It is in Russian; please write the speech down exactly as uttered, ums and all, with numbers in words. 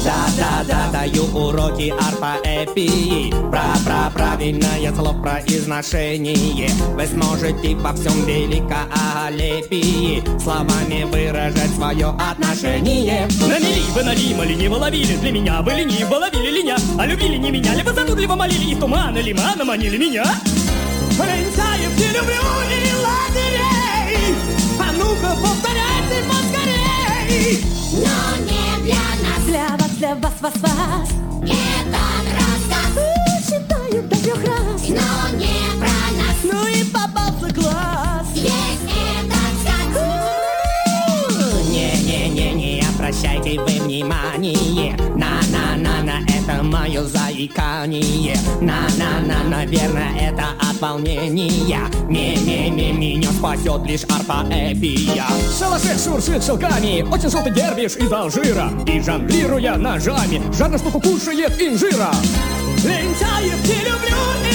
Да-да-да, даю уроки арпоэпии. Про-про правильное слово произношение. Вы сможете во всем великолепии словами выражать свое отношение. На мели вы налима лениво ловили, для меня вы лениво ловили линя. А любили не меня, либо занудливо молили, и в туман или мана манили меня. Лентяев не люблю и лагерей. А ну-ка повторяйте поскорей. Но не для нас, Для вас, для вас, вас, вас. этот рассказ. Читаю до трех раз. Но не про нас, Ну и попался глаз. есть этот сказ. Не-не-не-не, обращайте вы внимание. На-на-на-на, это мое заикание. На-на-на, наверное, это от волнения. Не-не-не, меня спасет лишь арпоэпия. Шалашик шуршит шелками, очень желтый дервиш из Алжира. И жонглируя ножами, жадно штуку кушает инжира. Лентяев не люблю и